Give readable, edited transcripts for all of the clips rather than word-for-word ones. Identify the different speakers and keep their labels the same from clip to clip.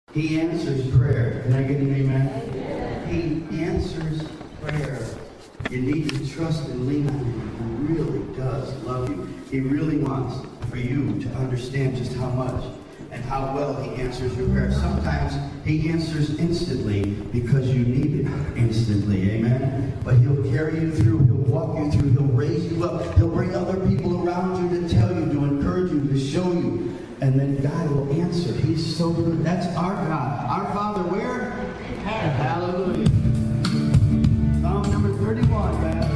Speaker 1: He answers prayer. Can I get an amen? He answers prayer. You need to trust and lean on him. He really does love you. He really wants for you to understand just how much and how well he answers your prayer. Sometimes he answers instantly because you need it instantly. Amen? But he'll carry you through. He'll walk you through. He'll raise you up. He'll bring other people around you to tell you, to encourage you, to show you. And then God will answer. He's so good. That's our God. Our Father where? Hallelujah. Psalm number 31, man.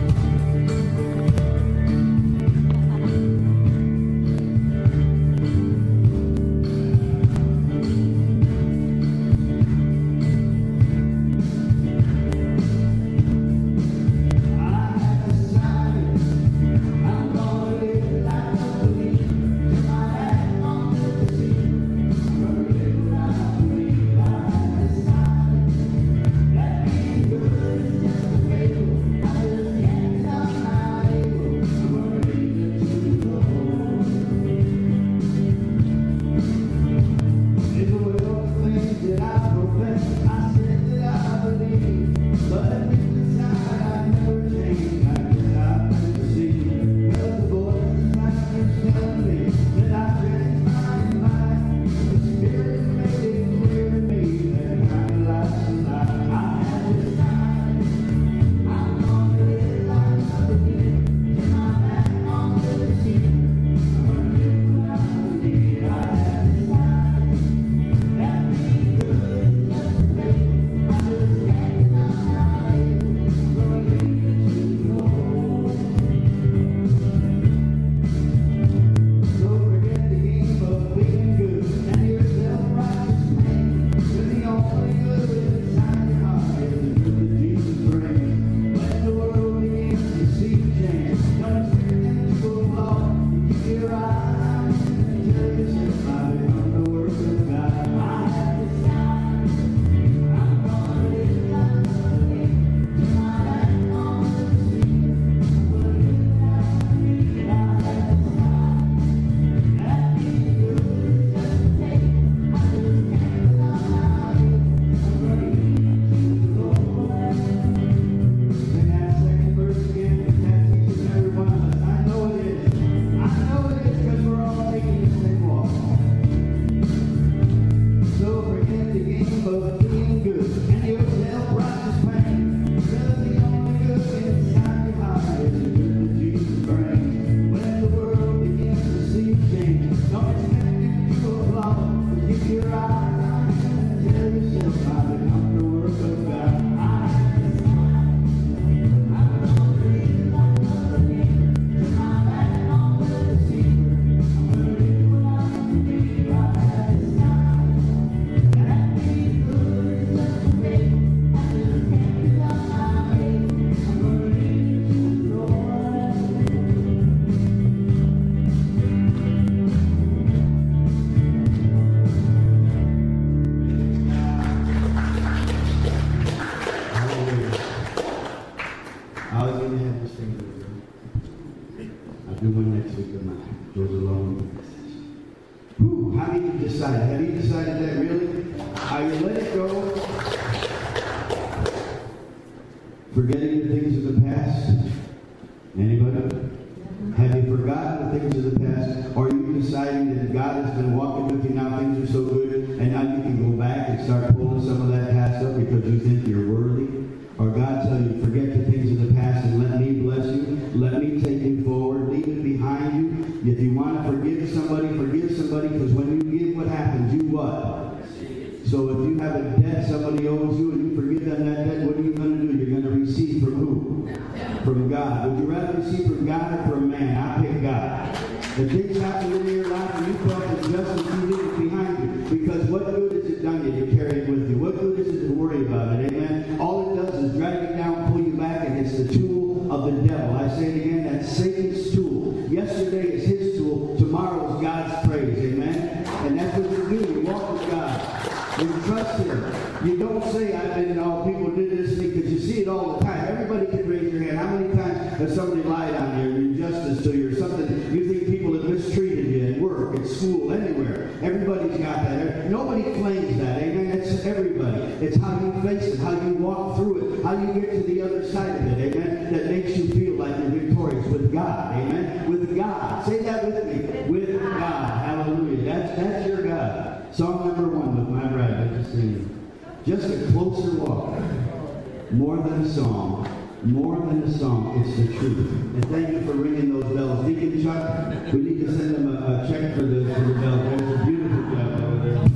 Speaker 2: Forgetting the things of the past? Anybody? Have you forgotten the things of the past? Or are you deciding that God has been walking with you now, things are so good, and now you can go back and start pulling some of that past up because you think you're worthy? Or God tell you, forget the things of the past and let me bless you. Let me take you forward. Leave it behind you. If you want to forgive somebody, because when you give, what happens? You what? So if you have a debt somebody owes you and you forgive them that debt, what are you going to do? You're going to receive from who? From God. Would you rather receive from God or from man? I pick God. If things happen in your life and you felt injustice, you leave it behind you. Because what good is it done you to carry it with you? What good is it to worry about it? Amen? All it does is drag you down, pull you back, and it's the tool of the devil. I say it again, that's Satan's tool. Yesterday is his tool. Tomorrow is God's praise. Amen? And that's what you do. You walk with God. You trust him. You don't say, I've been, people did this to me, because you see it all the time. Everybody can raise your hand. How many times has somebody lied on you or injustice to you or something? You think people have mistreated you at work, at school, anywhere. Everybody's got that. Nobody claims that. everybody. It's how you face it, how you walk through it, how you get to the other side of it, amen, that makes you feel like you're victorious with God, amen, with God. Say that with me, with God, hallelujah. That's your God. Song number 1 with my bride, I just sing. Just a closer walk, more than a song. More than a song, it's the truth. And thank you for ringing those bells. Deacon Chuck, we need to send them a check for the bells. There's a beautiful job over there.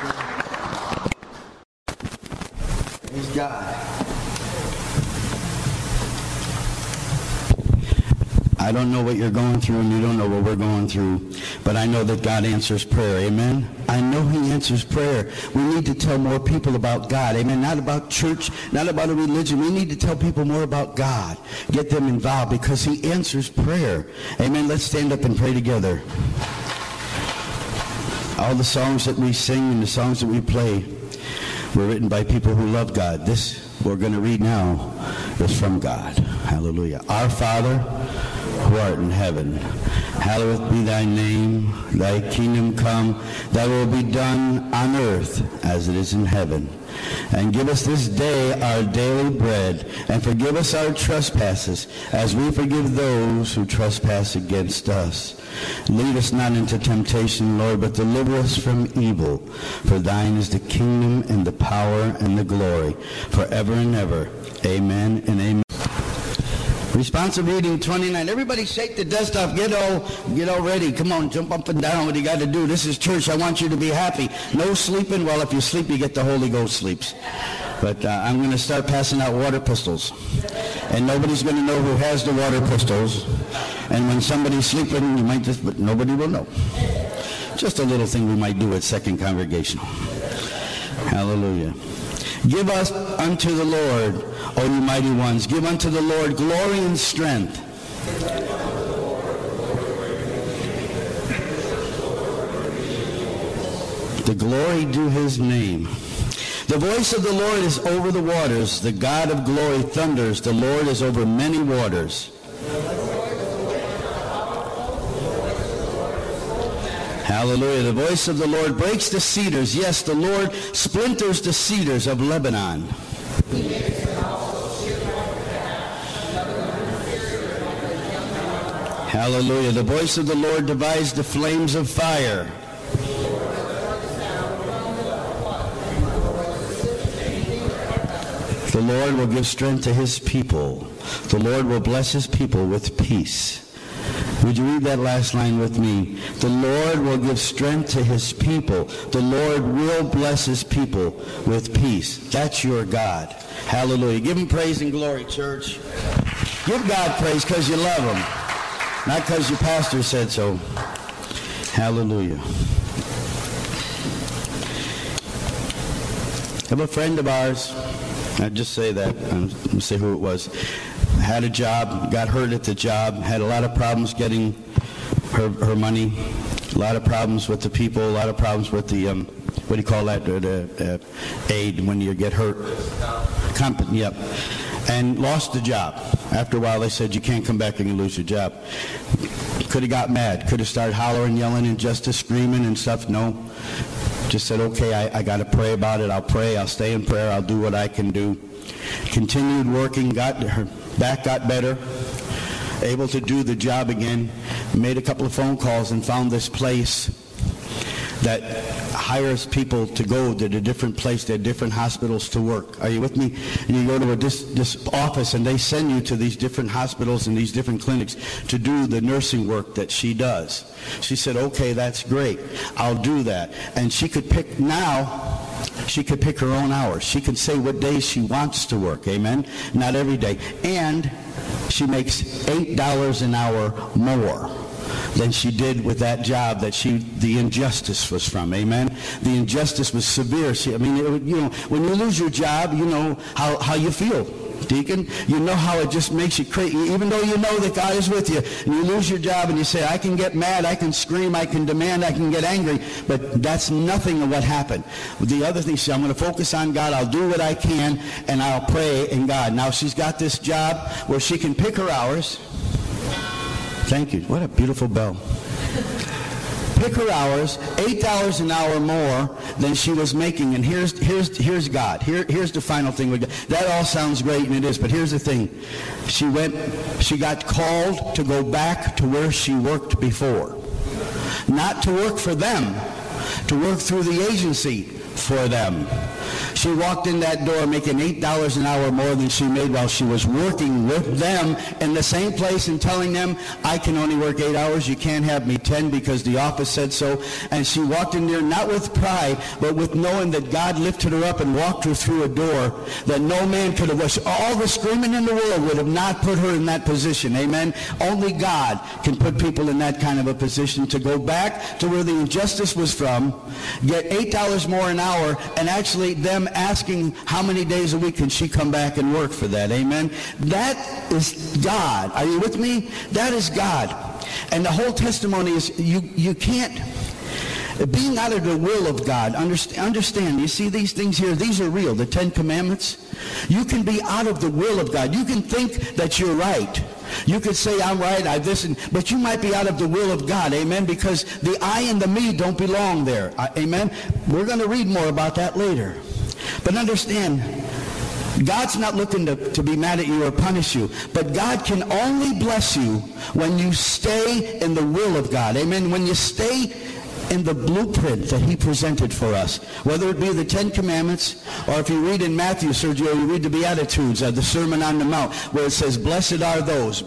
Speaker 2: Praise God. I don't know what you're going through, and you don't know what we're going through, but I know that God answers prayer. Amen? I know he answers prayer. We need to tell more people about God. Amen? Not about church, not about a religion. We need to tell people more about God. Get them involved because he answers prayer. Amen? Let's stand up and pray together. All the songs that we sing and the songs that we play were written by people who love God. This we're going to read now is from God. Hallelujah. Our Father, who art in heaven, hallowed be thy name. Thy kingdom come, thy will be done on earth as it is in heaven. And give us this day our daily bread, and forgive us our trespasses, as we forgive those who trespass against us. Lead us not into temptation, Lord, but deliver us from evil. For thine is the kingdom and the power and the glory, forever and ever. Amen and amen. Responsive reading 29. Everybody shake the dust off. Get all ready. Come on, jump up and down. What you got to do? This is church. I want you to be happy. No sleeping. Well, if you sleep, you get the Holy Ghost sleeps. But I'm going to start passing out water pistols. And nobody's going to know who has the water pistols. And when somebody's sleeping, you might just, but nobody will know. Just a little thing we might do at Second Congregational. Hallelujah. Give us unto the Lord, O you mighty ones. Give unto the Lord glory and strength. The glory due his name. The voice of the Lord is over the waters. The God of glory thunders. The Lord is over many waters. Hallelujah. The voice of the Lord breaks the cedars. Yes, the Lord splinters the cedars of Lebanon. Hallelujah. The voice of the Lord divides the flames of fire. The Lord will give strength to his people. The Lord will bless his people with peace. Would you read that last line with me? The Lord will give strength to his people. The Lord will bless his people with peace. That's your God. Hallelujah. Give him praise and glory, church. Give God praise because you love him. Not because your pastor said so. Hallelujah. I have a friend of ours. I'd just say that. Let me say who it was. Had a job, got hurt at the job, had a lot of problems getting her money, a lot of problems with the people, a lot of problems with the, what do you call that, the aid when you get hurt? Company, yep. And lost the job. After a while they said, you can't come back and you lose your job. Could have got mad, could have started hollering, yelling, injustice, screaming and stuff. No. Just said, okay, I got to pray about it. I'll pray. I'll stay in prayer. I'll do what I can do. Continued working. Her back got better. Able to do the job again. Made a couple of phone calls and found this place that hires people to go to a different place, to different hospitals to work. Are you with me? And you go to this office and they send you to these different hospitals and these different clinics to do the nursing work that she does. She said, okay, that's great. I'll do that. And she could pick her own hours. She can say what days she wants to work. Amen? Not every day. And she makes $8 an hour more than she did with that job that the injustice was from. Amen? The injustice was severe. When you lose your job, you know how you feel. Deacon, you know how it just makes you crazy. Even though you know that God is with you, and you lose your job and you say, I can get mad, I can scream, I can demand, I can get angry, but that's nothing of what happened. The other thing, she said, I'm going to focus on God, I'll do what I can, and I'll pray in God. Now she's got this job where she can pick her hours. Thank you. What a beautiful bell. Pick her hours, $8 an hour more than she was making. And here's God. Here's the final thing. That all sounds great, and it is, but here's the thing. She got called to go back to where she worked before. Not to work for them, to work through the agency for them. She walked in that door making $8 an hour more than she made while she was working with them in the same place and telling them, I can only work 8 hours. You can't have me 10 because the office said so. And she walked in there not with pride, but with knowing that God lifted her up and walked her through a door that no man could have. All the screaming in the world would have not put her in that position. Amen. Only God can put people in that kind of a position to go back to where the injustice was from, get $8 more an hour, and actually them asking how many days a week can she come back and work for that. Amen. That is God. Are you with me? That is God. And the whole testimony is you can't, being out of the will of God, understand, you see these things here, these are real, the 10 Commandments. You can be out of the will of God. You can think that you're right. You could say, I'm right, but you might be out of the will of God, amen, because the I and the me don't belong there, amen. We're going to read more about that later. But understand, God's not looking to be mad at you or punish you, but God can only bless you when you stay in the will of God, amen, when you stay in the blueprint that he presented for us, whether it be the 10 Commandments, or if you read in Matthew, Sergio, you read the Beatitudes, the Sermon on the Mount, where it says, blessed are those,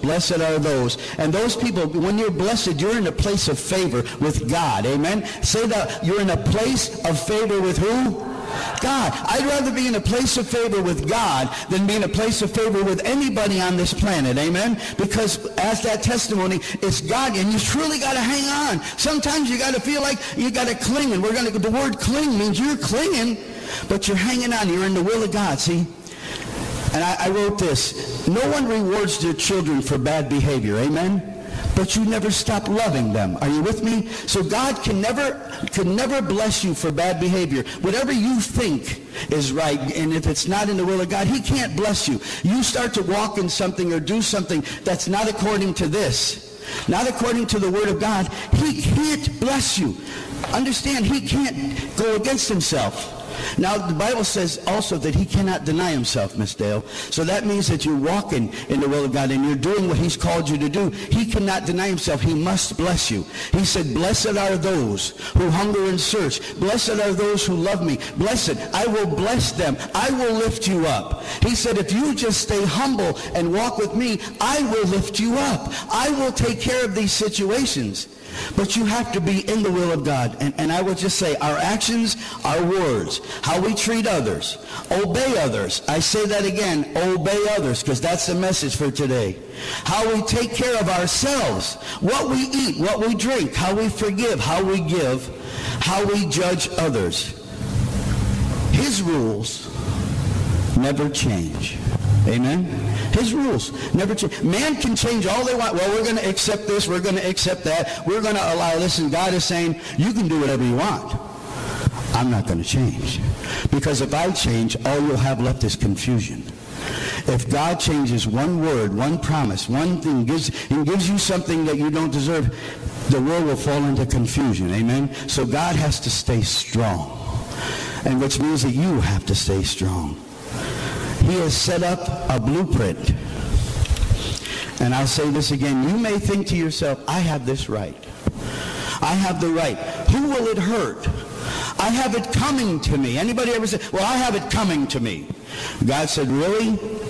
Speaker 2: and those people, when you're blessed, you're in a place of favor with God, amen. Say that you're in a place of favor with who? God. I'd rather be in a place of favor with God than be in a place of favor with anybody on this planet. Amen? Because as that testimony, it's God, and you truly got to hang on. Sometimes you got to feel like you got to cling, and the word cling means you're clinging, but you're hanging on. You're in the will of God, see? And I wrote this. No one rewards their children for bad behavior. Amen? But you never stop loving them. Are you with me? So God can never bless you for bad behavior. Whatever you think is right, and if it's not in the will of God, he can't bless you. You start to walk in something or do something that's not according to this, not according to the word of God, he can't bless you. Understand, he can't go against himself. Now, the Bible says also that he cannot deny himself, Miss Dale. So that means that you're walking in the will of God and you're doing what he's called you to do. He cannot deny himself. He must bless you. He said, blessed are those who hunger and search. Blessed are those who love me. Blessed, I will bless them. I will lift you up. He said, if you just stay humble and walk with me, I will lift you up. I will take care of these situations. But you have to be in the will of God. And I would just say our actions, our words, how we treat others, obey others. I say that again, obey others, because that's the message for today. How we take care of ourselves, what we eat, what we drink, how we forgive, how we give, how we judge others. His rules never change. Amen? His rules never change. Man can change all they want. Well, we're going to accept this. We're going to accept that. We're going to allow this. And God is saying, you can do whatever you want. I'm not going to change. Because if I change, all you'll have left is confusion. If God changes one word, one promise, one thing, gives you something that you don't deserve, the world will fall into confusion. Amen? So God has to stay strong. And which means that you have to stay strong. He has set up a blueprint. And I'll say this again. You may think to yourself, I have this right. I have the right. Who will it hurt? I have it coming to me. Anybody ever say, well, I have it coming to me? God said, really?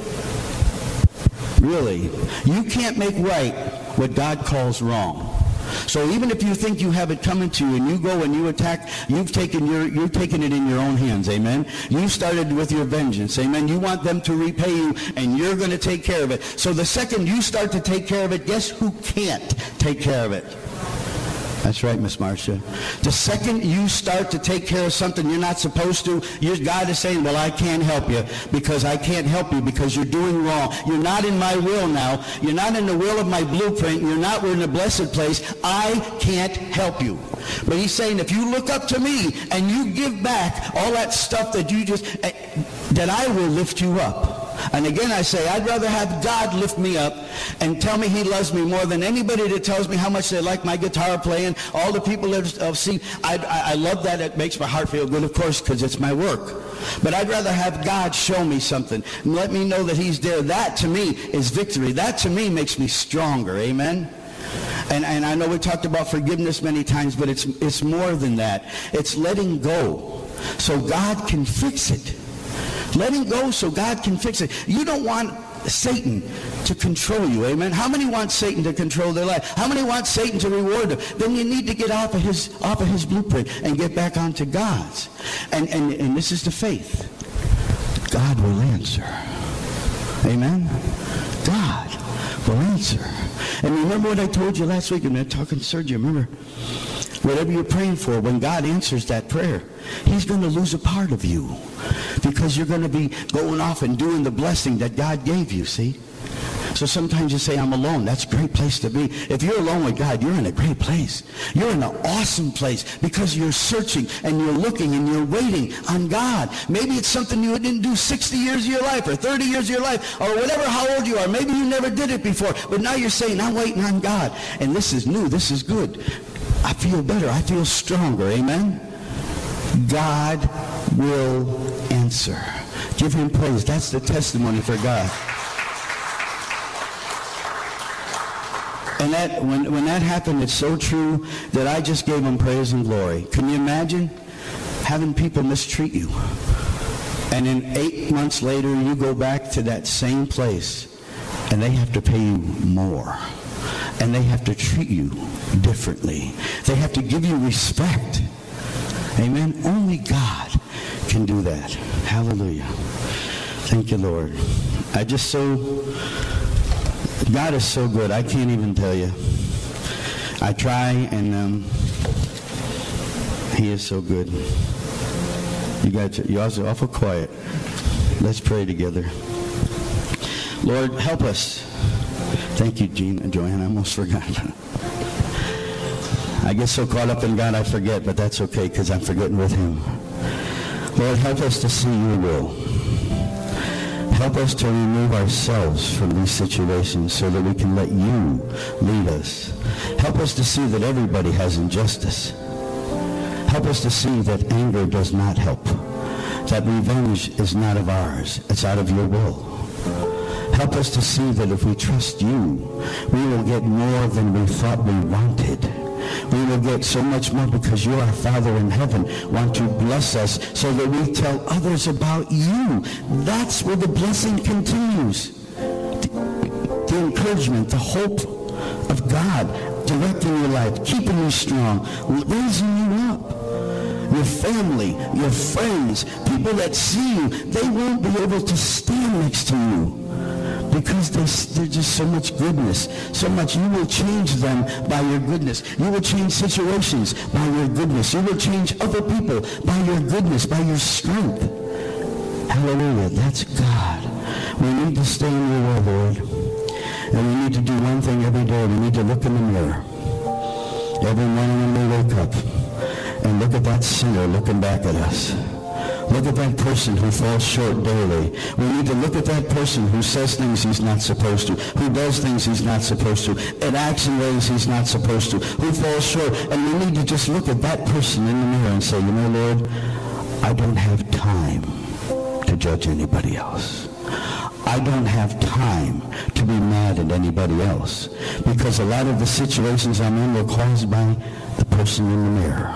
Speaker 2: Really? You can't make right what God calls wrong. So even if you think you have it coming to you and you go and you attack, you've taken it in your own hands, amen? You started with your vengeance, amen? You want them to repay you and you're going to take care of it. So the second you start to take care of it, guess who can't take care of it? That's right, Miss Marcia. The second you start to take care of something you're not supposed to, God is saying, well, I can't help you because I can't help you because you're doing wrong. You're not in my will now. You're not in the will of my blueprint. You're not in the blessed place. I can't help you. But he's saying, if you look up to me and you give back all that stuff that that I will lift you up. And again, I say, I'd rather have God lift me up and tell me he loves me more than anybody that tells me how much they like my guitar playing. All the people that have seen, I love that. It makes my heart feel good, of course, because it's my work. But I'd rather have God show me something and let me know that he's there. That, to me, is victory. That, to me, makes me stronger. Amen? And I know we talked about forgiveness many times, but it's more than that. It's letting go so God can fix it. Letting go so God can fix it. You don't want Satan to control you, amen? How many want Satan to control their life? How many want Satan to reward them? Then you need to get off of his blueprint and get back onto God's. And this is the faith. God will answer. Amen? God will answer. And remember what I told you last week, and I'm talking to Sergio, remember? Whatever you're praying for, when God answers that prayer, he's going to lose a part of you because you're going to be going off and doing the blessing that God gave you, see? So sometimes you say, I'm alone. That's a great place to be. If you're alone with God, you're in a great place. You're in an awesome place because you're searching and you're looking and you're waiting on God. Maybe it's something you didn't do 60 years of your life or 30 years of your life or whatever, how old you are. Maybe you never did it before, but now you're saying, I'm waiting on God. And this is new. This is good. I feel better. I feel stronger. Amen? God will answer. Give him praise. That's the testimony for God. And that when that happened, it's so true that I just gave him praise and glory. Can you imagine having people mistreat you? And then 8 months later, you go back to that same place, and they have to pay you more. And they have to treat you differently. They have to give you respect. Amen? Only God can do that. Hallelujah. Thank you, Lord. God is so good. I can't even tell you. I try, and he is so good. You guys are awful quiet. Let's pray together. Lord, help us. Thank you, Joanne. I almost forgot. I get so caught up in God I forget, but that's okay because I'm forgetting with him. Lord, help us to see your will. Help us to remove ourselves from these situations so that we can let you lead us. Help us to see that everybody has injustice. Help us to see that anger does not help. That revenge is not of ours. It's out of your will. Help us to see that if we trust you, we will get more than we thought we wanted. We will get so much more because you, our Father in heaven, want to bless us so that we tell others about you. That's where the blessing continues. The encouragement, the hope of God directing your life, keeping you strong, raising you up. Your family, your friends, people that see you, they won't be able to stand next to you. Because there's just so much goodness, so much. You will change them by your goodness. You will change situations by your goodness. You will change other people by your goodness, by your strength. Hallelujah. That's God. We need to stay in your will, Lord. And we need to do one thing every day. We need to look in the mirror. Every morning when we wake up and look at that sinner looking back at us. Look at that person who falls short daily. We need to look at that person who says things he's not supposed to, who does things he's not supposed to, and acts in ways he's not supposed to, who falls short. And we need to just look at that person in the mirror and say, you know, Lord, I don't have time to judge anybody else. I don't have time to be mad at anybody else because a lot of the situations I'm in were caused by the person in the mirror.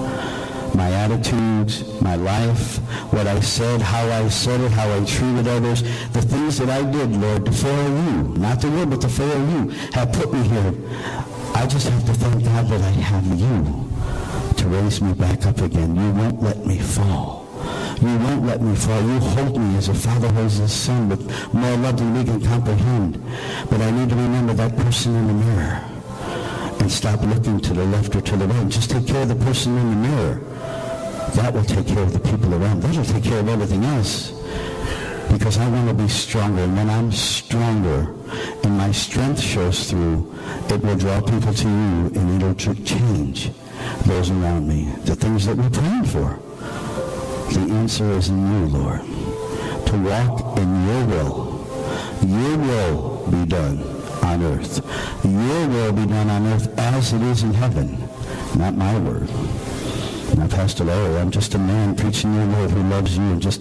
Speaker 2: My attitudes, my life, what I said, how I said it, how I treated others, the things that I did, Lord, to fail you, not the world, but to fail you, have put me here. I just have to thank God that I have you to raise me back up again. You won't let me fall. You won't let me fall. You hold me as a father holds his son with more love than we can comprehend. But I need to remember that person in the mirror and stop looking to the left or to the right. Just take care of the person in the mirror. That will take care of the people around. That will take care of everything else. Because I want to be stronger. And when I'm stronger and my strength shows through, it will draw people to you and it'll change those around me. The things that we're praying for. The answer is in you, Lord. To walk in your will. Your will be done on earth. Your will be done on earth as it is in heaven. Not my word. Now, Pastor Larry, I'm just a man preaching your word who loves you and just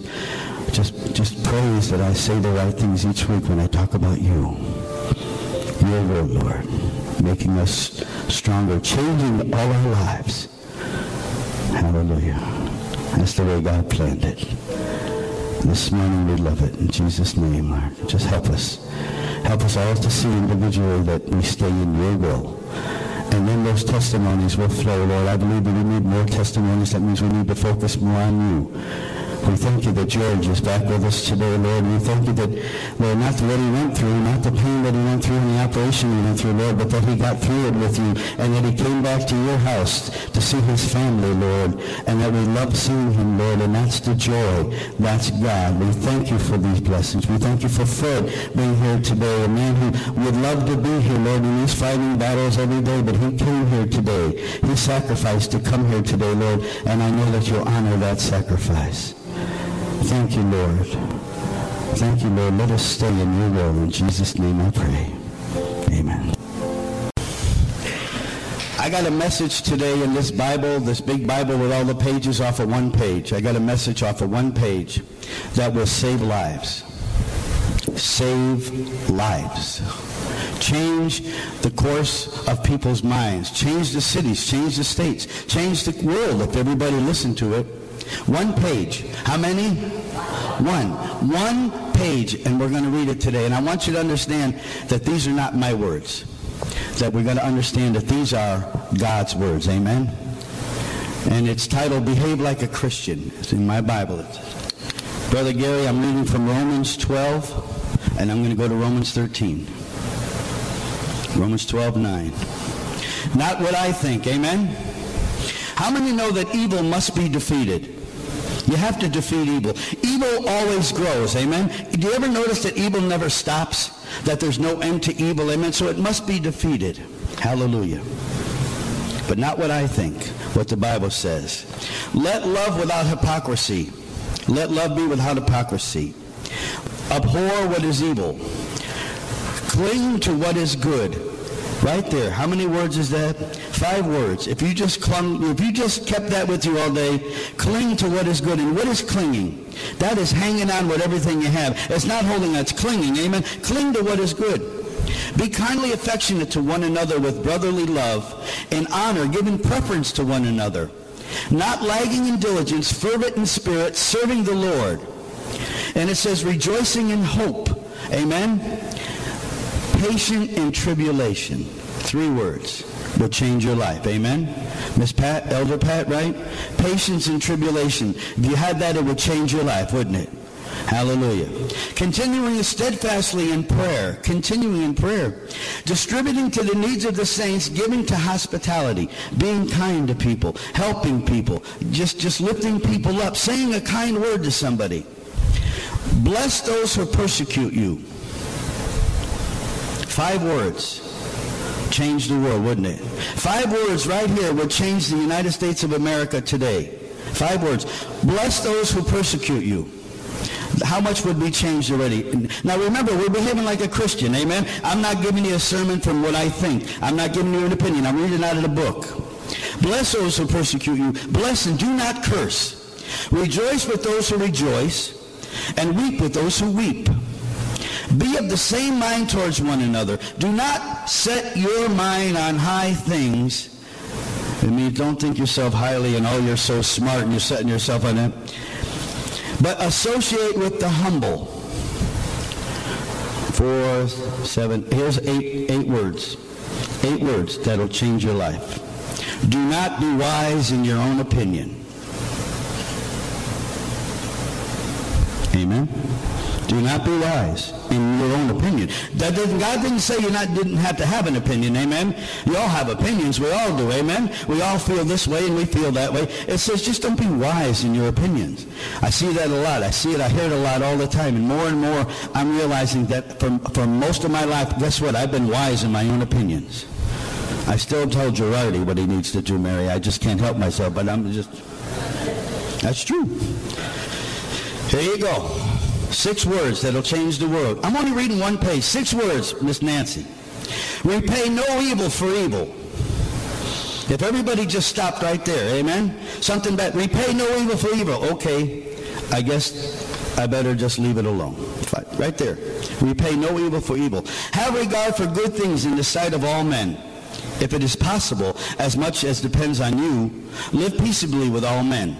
Speaker 2: prays that I say the right things each week when I talk about you. Your word, Lord, making us stronger, changing all our lives. Hallelujah. That's the way God planned it. This morning we love it. In Jesus' name, Lord, just help us. Help us all to see individually that we stay in your will. And then those testimonies will flow, Lord. I believe that we need more testimonies. That means we need to focus more on you. We thank you that George is back with us today, Lord. We thank you that, Lord, not what he went through, not the pain that he went through in the operation he went through, Lord, but that he got through it with you, and that he came back to your house to see his family, Lord, and that we love seeing him, Lord, and that's the joy. That's God. We thank you for these blessings. We thank you for Fred being here today, a man who would love to be here, Lord, and he's fighting battles every day, but he came here today. He sacrificed to come here today, Lord, and I know that you'll honor that sacrifice. Thank you, Lord. Thank you, Lord. Let us stay in your will. In Jesus' name I pray. Amen. I got a message today in this Bible, this big Bible with all the pages off of one page. I got a message off of one page that will save lives. Save lives. Change the course of people's minds. Change the cities. Change the states. Change the world if everybody listened to it. One page. How many? One page, and we're going to read it today. And I want you to understand that these are not my words. That we're going to understand that these are God's words. Amen? And it's titled, Behave Like a Christian. It's in my Bible. Brother Gary, I'm reading from Romans 12, and I'm going to go to Romans 13. Romans 12:9. Not what I think. Amen? How many know that evil must be defeated? You have to defeat evil. Evil always grows, amen? Do you ever notice that evil never stops? That there's no end to evil, amen? So it must be defeated. Hallelujah. But not what I think, what the Bible says. Let love without hypocrisy. Let love be without hypocrisy. Abhor what is evil. Cling to what is good. Right there. How many words is that? 5 words. If you just kept that with you all day, cling to what is good. And what is clinging? That is hanging on with everything you have. It's not holding, that's clinging. Amen. Cling to what is good. Be kindly affectionate to one another with brotherly love and honor, giving preference to one another. Not lagging in diligence, fervent in spirit, serving the Lord. And it says rejoicing in hope. Amen. Patient in tribulation. 3 words will change your life. Amen? Miss Pat, Elder Pat, right? Patience in tribulation. If you had that, it would change your life, wouldn't it? Hallelujah. Continuing steadfastly in prayer. Continuing in prayer. Distributing to the needs of the saints, giving to hospitality. Being kind to people. Helping people. Just lifting people up. Saying a kind word to somebody. Bless those who persecute you. 5 words. Change the world, wouldn't it? 5 words right here would change the United States of America today. 5 words. Bless those who persecute you. How much would be changed already? Now remember, we're behaving like a Christian, amen? I'm not giving you a sermon from what I think. I'm not giving you an opinion. I'm reading out of the book. Bless those who persecute you. Bless and do not curse. Rejoice with those who rejoice, and weep with those who weep. Be of the same mind towards one another. Do not set your mind on high things. I mean, don't think yourself highly and, oh, you're so smart and you're setting yourself on that. But associate with the humble. 4, 7, here's 8 words. 8 words that'll change your life. Do not be wise in your own opinion. Amen? Do not be wise in your own opinion. God didn't say you didn't have to have an opinion, amen? You all have opinions, we all do, amen? We all feel this way and we feel that way. It says just don't be wise in your opinions. I see that a lot. I hear it a lot all the time. And more, I'm realizing that for most of my life, guess what? I've been wise in my own opinions. I still tell Gerardi what he needs to do, Mary. I just can't help myself, but that's true. Here you go. 6 words that'll change the world. I'm only reading 1 page. 6 words, Miss Nancy. Repay no evil for evil. If everybody just stopped right there, amen? Something bad. Repay no evil for evil. Okay, I guess I better just leave it alone. Right there. Repay no evil for evil. Have regard for good things in the sight of all men. If it is possible, as much as depends on you, live peaceably with all men.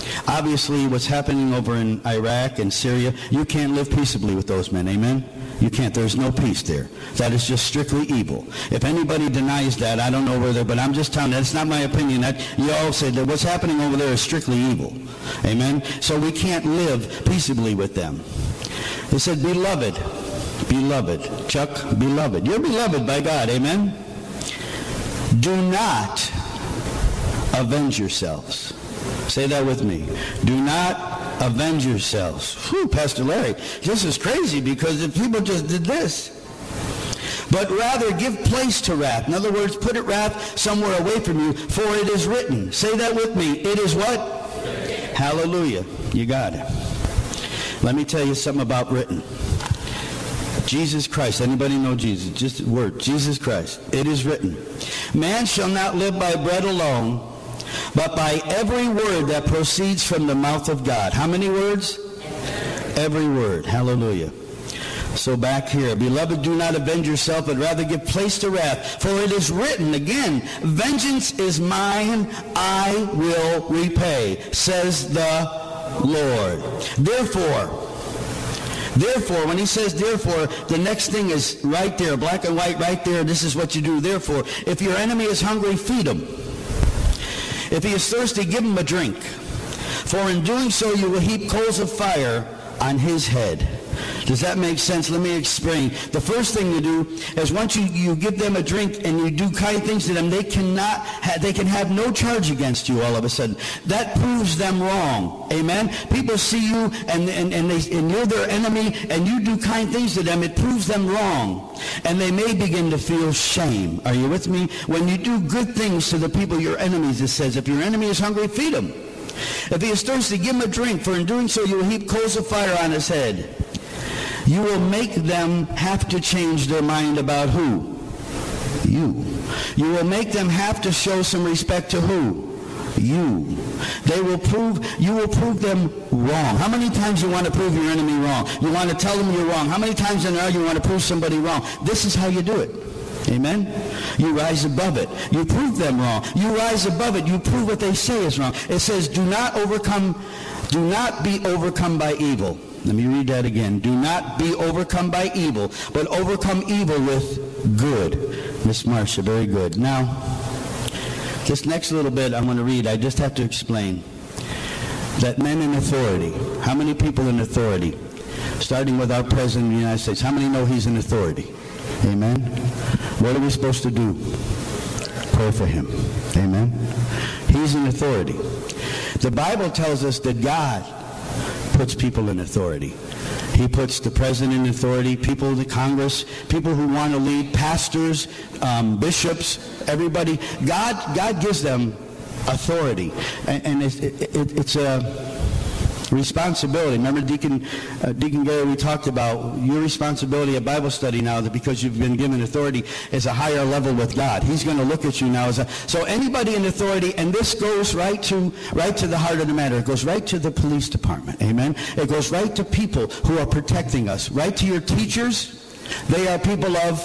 Speaker 2: Obviously, what's happening over in Iraq and Syria, you can't live peaceably with those men. Amen? You can't. There's no peace there. That is just strictly evil. If anybody denies that, I don't know where they're, but I'm just telling you, that's not my opinion. You all say that what's happening over there is strictly evil. Amen? So we can't live peaceably with them. It said, beloved. Beloved. Chuck, beloved. You're beloved by God. Amen? Do not avenge yourselves. Say that with me. Do not avenge yourselves. Whew, Pastor Larry, this is crazy because if people just did this. But rather give place to wrath. In other words, put wrath somewhere away from you, for it is written. Say that with me. It is what? Hallelujah. You got it. Let me tell you something about written. Jesus Christ. Anybody know Jesus? Just a word. Jesus Christ. It is written. Man shall not live by bread alone, but by every word that proceeds from the mouth of God. How many words? Every word. Hallelujah. So back here. Beloved, do not avenge yourself, but rather give place to wrath. For it is written, again, vengeance is mine, I will repay, says the Lord. Therefore, when he says therefore, the next thing is right there, black and white right there. This is what you do. Therefore, if your enemy is hungry, feed him. If he is thirsty, give him a drink. For in doing so, you will heap coals of fire on his head. Does that make sense? Let me explain. The first thing to do is once you give them a drink and you do kind things to them, they can have no charge against you all of a sudden. That proves them wrong. Amen? People see you and you're their enemy and you do kind things to them. It proves them wrong. And they may begin to feel shame. Are you with me? When you do good things to the people, your enemies, it says, if your enemy is hungry, feed him. If he is thirsty, give him a drink, for in doing so you will heap coals of fire on his head. You will make them have to change their mind about who? You. You will make them have to show some respect to who? You. You will prove them wrong. How many times you want to prove your enemy wrong? You want to tell them you're wrong. How many times in an argument you want to prove somebody wrong? This is how you do it. Amen? You rise above it. You prove them wrong. You rise above it. You prove what they say is wrong. It says, do not be overcome by evil. Let me read that again. Do not be overcome by evil, but overcome evil with good. Miss Marcia, very good. Now, this next little bit I'm going to read, I just have to explain that men in authority, how many people in authority, starting with our President of the United States, how many know he's in authority? Amen? What are we supposed to do? Pray for him. Amen? He's in authority. The Bible tells us that God puts people in authority. He puts the president in authority, people in the Congress, people who want to lead, pastors, bishops, everybody. God gives them authority. And it's a responsibility. Remember, Deacon Gary, we talked about your responsibility at Bible study now, that because you've been given authority is a higher level with God. He's going to look at you now so anybody in authority, and this goes right to the heart of the matter. It goes right to the police department. Amen. It goes right to people who are protecting us. Right to your teachers. They are people of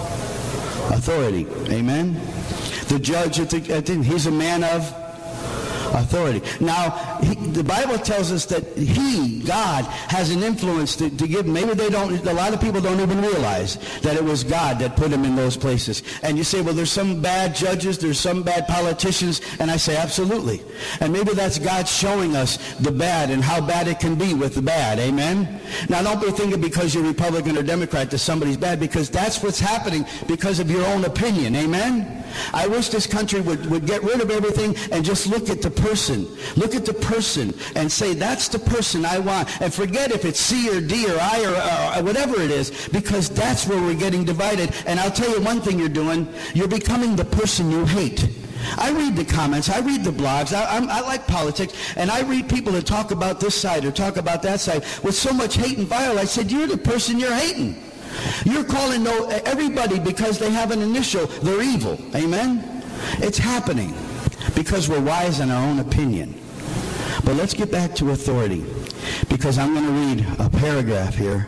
Speaker 2: authority. Amen. The judge, he's a man of authority. Now, the Bible tells us that God, has an influence to give. Maybe a lot of people don't even realize that it was God that put him in those places. And you say, well, there's some bad judges, there's some bad politicians, and I say, absolutely. And maybe that's God showing us the bad and how bad it can be with the bad. Amen? Now, don't be thinking because you're Republican or Democrat that somebody's bad, because that's what's happening because of your own opinion. Amen? I wish this country would get rid of everything and just look at the person. Look at the person and say, that's the person I want. And forget if it's C or D or I or whatever it is, because that's where we're getting divided. And I'll tell you one thing you're doing. You're becoming the person you hate. I read the comments. I read the blogs. I like politics. And I read people that talk about this side or talk about that side with so much hate and violence. I said, you're the person you're hating. You're calling everybody because they have an initial, they're evil. Amen? It's happening because we're wise in our own opinion. But let's get back to authority, because I'm going to read a paragraph here.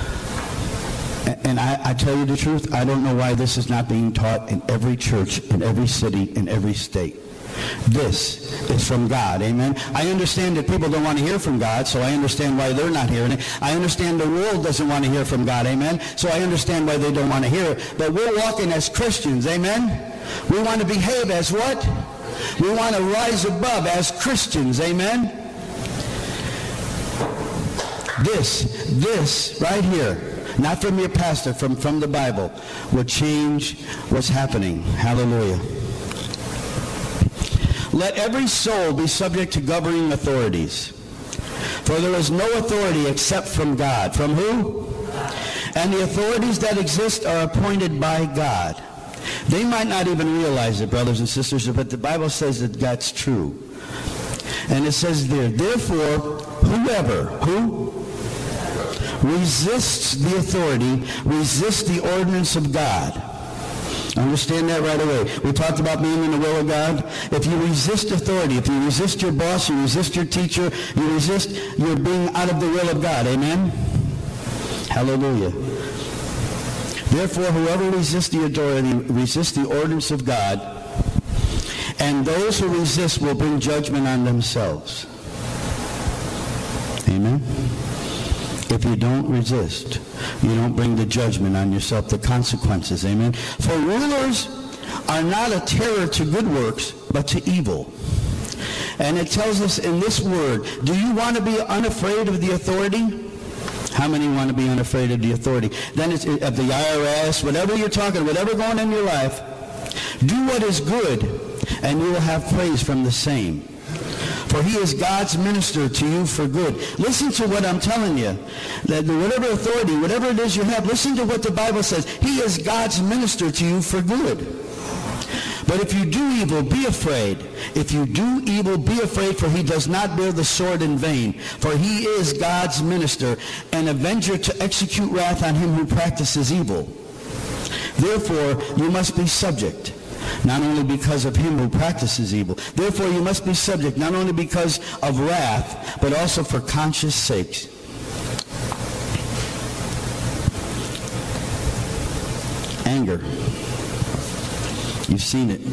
Speaker 2: And I tell you the truth, I don't know why this is not being taught in every church, in every city, in every state. This is from God. Amen. I understand that people don't want to hear from God, so I understand why they're not hearing it. I understand the world doesn't want to hear from God. Amen. So I understand why they don't want to hear it. But we're walking as Christians. Amen. We want to behave as what? We want to rise above as Christians. Amen. This right here, not from your pastor, from the Bible, will change what's happening. Hallelujah. Let every soul be subject to governing authorities. For there is no authority except from God. From who? And the authorities that exist are appointed by God. They might not even realize it, brothers and sisters, but the Bible says that that's true. And it says there, therefore, who resists the authority, resists the ordinance of God. Understand that right away. We talked about being in the will of God. If you resist authority, if you resist your boss, you resist your teacher, you resist, you're being out of the will of God. Amen? Hallelujah. Therefore, whoever resists the authority resists the ordinance of God, and those who resist will bring judgment on themselves. Amen? If you don't resist, you don't bring the judgment on yourself, the consequences. Amen? For rulers are not a terror to good works, but to evil. And it tells us in this word, do you want to be unafraid of the authority? How many want to be unafraid of the authority? Then it's of the IRS, whatever you're talking, whatever going on in your life, do what is good, and you will have praise from the same. For he is God's minister to you for good. Listen to what I'm telling you. That whatever authority, whatever it is you have, listen to what the Bible says. He is God's minister to you for good. But if you do evil, be afraid. If you do evil, be afraid, for he does not bear the sword in vain. For he is God's minister, an avenger to execute wrath on him who practices evil. Therefore, you must be subject, not only because of him who practices evil. Therefore, you must be subject, not only because of wrath, but also for conscience sakes. Anger. You've seen it.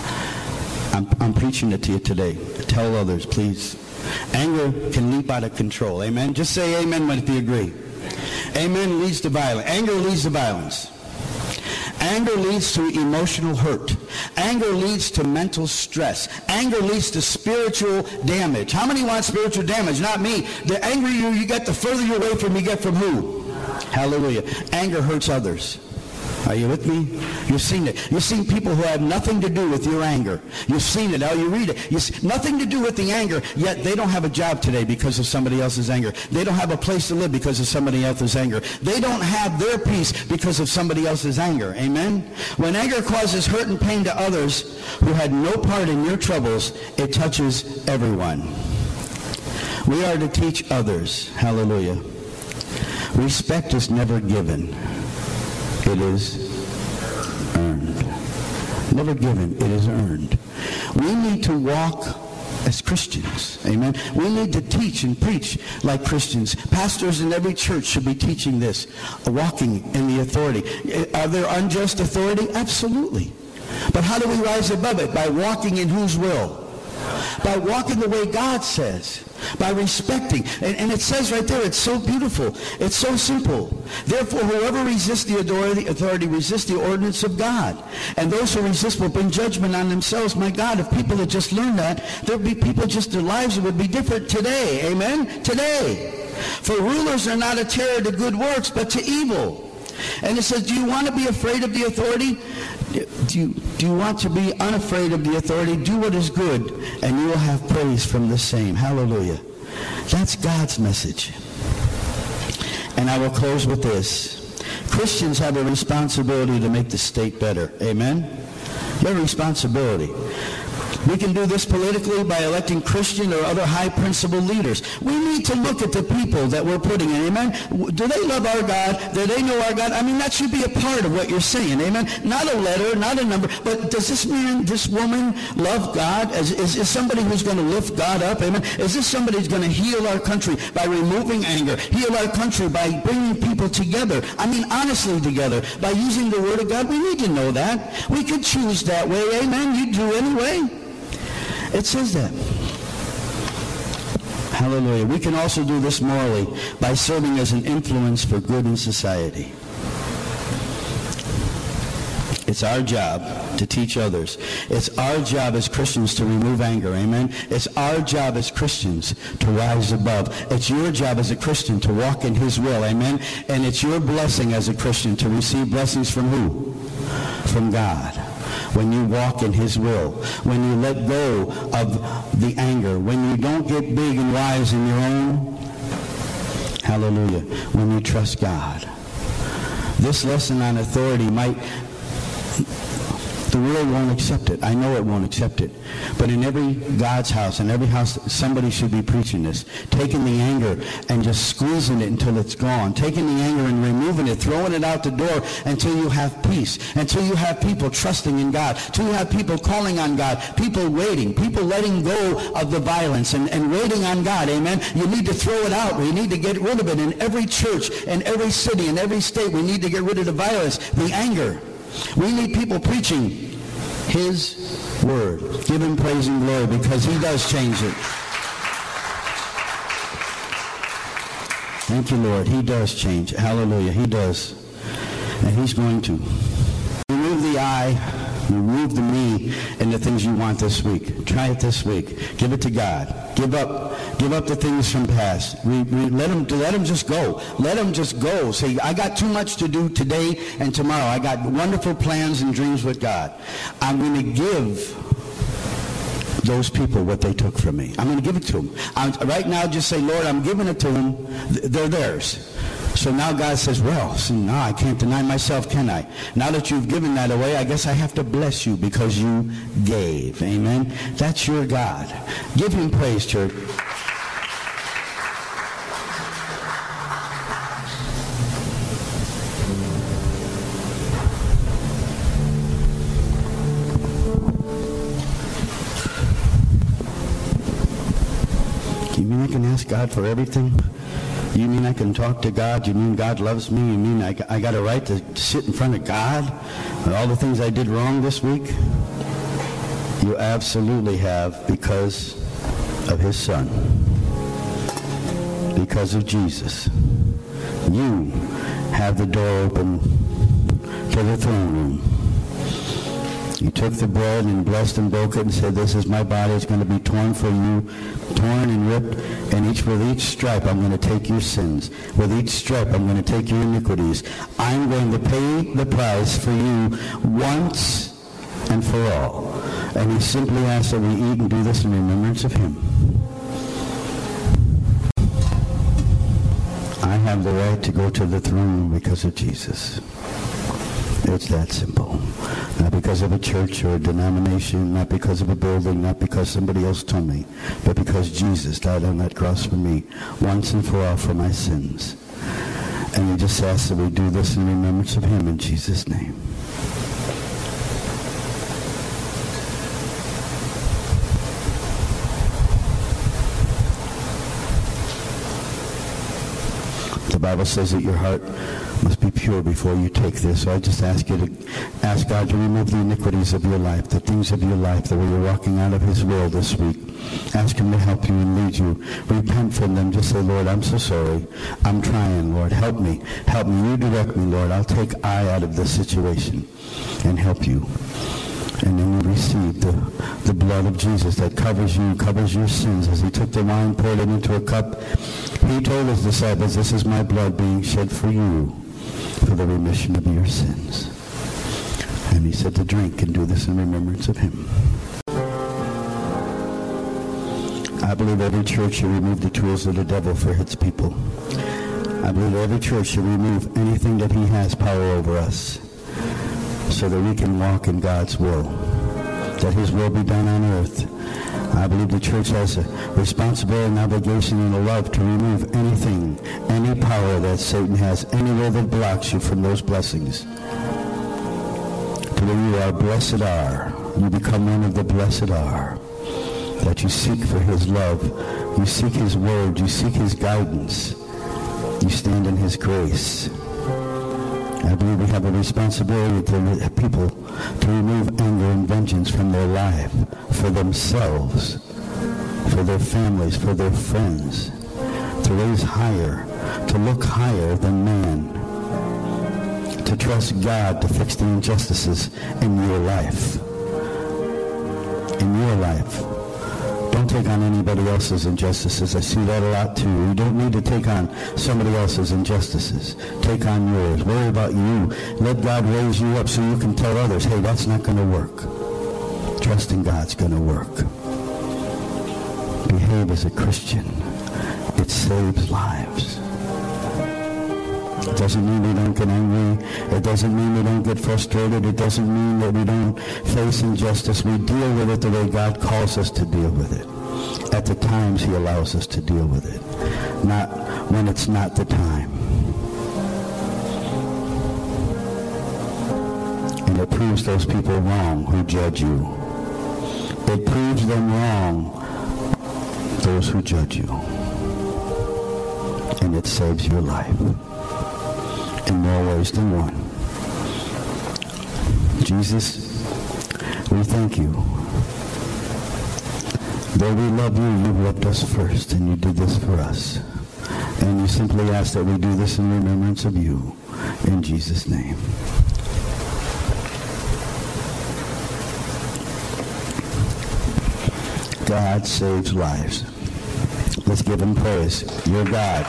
Speaker 2: I'm preaching it to you today. Tell others, please. Anger can leap out of control. Amen? Just say amen if you agree. Amen leads to violence. Anger leads to violence. Anger leads to emotional hurt. Anger leads to mental stress. Anger leads to spiritual damage. How many want spiritual damage? Not me. The angrier you get, the further you away from you get from who? Hallelujah. Anger hurts others. Are you with me? You've seen it. You've seen people who have nothing to do with your anger. You've seen it. Now you read it. Nothing to do with the anger, yet they don't have a job today because of somebody else's anger. They don't have a place to live because of somebody else's anger. They don't have their peace because of somebody else's anger. Amen? When anger causes hurt and pain to others who had no part in your troubles, it touches everyone. We are to teach others. Hallelujah. Respect is never given. It is earned. Never given, it is earned. We need to walk as Christians. Amen. We need to teach and preach like Christians. Pastors in every church should be teaching this, walking in the authority. Are there unjust authority? Absolutely. But how do we rise above it? By walking in whose will? By walking the way God says. By respecting. And it says right there, it's so beautiful. It's so simple. Therefore, whoever resists the authority resists the ordinance of God. And those who resist will bring judgment on themselves. My God, if people had just learned that, there'd be people just, their lives would be different today. Amen? Today. For rulers are not a terror to good works, but to evil. And it says, do you want to be afraid of the authority? Do you want to be unafraid of the authority? Do what is good, and you will have praise from the same. Hallelujah. That's God's message. And I will close with this. Christians have a responsibility to make the state better. Amen? You have a responsibility. We can do this politically by electing Christian or other high principle leaders. We need to look at the people that we're putting in. Amen? Do they love our God? Do they know our God? I mean, that should be a part of what you're saying. Amen? Not a letter, not a number. But does this man, this woman love God? Is somebody who's going to lift God up? Amen? Is this somebody who's going to heal our country by removing anger? Heal our country by bringing people together. I mean, honestly together. By using the Word of God. We need to know that. We could choose that way. Amen? You do anyway. It says that. Hallelujah. We can also do this morally by serving as an influence for good in society. It's our job to teach others. It's our job as Christians to remove anger. Amen? It's our job as Christians to rise above. It's your job as a Christian to walk in his will. Amen? And it's your blessing as a Christian to receive blessings from who? From God. When you walk in his will. When you let go of the anger. When you don't get big and wise in your own. Hallelujah. When you trust God. This lesson on authority might... The world won't accept it. I know it won't accept it. But in every God's house, in every house, somebody should be preaching this. Taking the anger and just squeezing it until it's gone. Taking the anger and removing it, throwing it out the door until you have peace. Until you have people trusting in God. Until you have people calling on God. People waiting. People letting go of the violence and waiting on God. Amen? You need to throw it out. We need to get rid of it. In every church, in every city, in every state, we need to get rid of the violence, the anger. We need people preaching his word. Give him praise and glory because he does change it. Thank you, Lord. He does change. Hallelujah. He does. And he's going to. Remove the I, remove the me, and the things you want this week. Try it this week. Give it to God. Give up the things from past. Let them just go. Let them just go. Say, I got too much to do today and tomorrow. I got wonderful plans and dreams with God. I'm going to give those people what they took from me. I'm going to give it to them. Right now, just say, Lord, I'm giving it to them. They're theirs. So now God says, well, see, now I can't deny myself, can I? Now that you've given that away, I guess I have to bless you because you gave. Amen? That's your God. Give him praise, church. You mean I can ask God for everything? You mean I can talk to God? You mean God loves me? You mean I got a right to sit in front of God for all the things I did wrong this week? You absolutely have because of his Son. Because of Jesus. You have the door open to the throne room. You took the bread and blessed and broke it and said, this is my body. It's going to be torn for you, torn and ripped. And with each stripe, I'm going to take your sins. With each stripe, I'm going to take your iniquities. I'm going to pay the price for you once and for all. And he simply asks that we eat and do this in remembrance of him. I have the right to go to the throne room because of Jesus. It's that simple. Not because of a church or a denomination, not because of a building, not because somebody else told me, but because Jesus died on that cross for me once and for all for my sins. And we just ask that we do this in remembrance of him in Jesus' name. The Bible says that your heart must be pure before you take this. So I just ask you to ask God to remove the iniquities of your life, the things of your life, the way you're walking out of his will this week. Ask him to help you and lead you. Repent from them. Just say, Lord, I'm so sorry. I'm trying, Lord. Help me. Help me. You direct me, Lord. I'll take I out of this situation and help you. And then you receive the blood of Jesus that covers you, covers your sins. As he took the wine, poured it into a cup, he told his disciples, this is my blood being shed for you for the remission of your sins. And he said to drink and do this in remembrance of him. I believe every church should remove the tools of the devil for its people. I believe every church should remove anything that he has power over us, so that we can walk in God's will, that his will be done on earth. I believe the church has a responsibility and obligation and a love to remove anything, any power that Satan has, anywhere that blocks you from those blessings. To where you are, blessed are. You become one of the blessed are. That you seek for his love. You seek his word. You seek his guidance. You stand in his grace. I believe we have a responsibility to people to remove anger and vengeance from their life, for themselves, for their families, for their friends, to raise higher, to look higher than man, to trust God to fix the injustices in your life. In your life. Don't take on anybody else's injustices. I see that a lot too. You don't need to take on somebody else's injustices. Take on yours. Worry about you. Let God raise you up so you can tell others, hey, that's not going to work. Trusting God's going to work. Behave as a Christian. It saves lives. It doesn't mean we don't get angry. It doesn't mean we don't get frustrated. It doesn't mean that we don't face injustice. We deal with it the way God calls us to deal with it. At the times He allows us to deal with it. Not when it's not the time. And it proves those people wrong who judge you. It proves them wrong, those who judge you. And it saves your life. In more ways than one. Jesus, we thank you. Though we love you, you've loved us first, and you did this for us. And you simply ask that we do this in remembrance of you. In Jesus' name. God saves lives. Let's give him praise. Your God.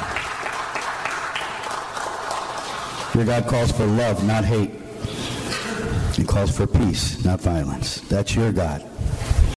Speaker 2: Your God calls for love, not hate. He calls for peace, not violence. That's your God.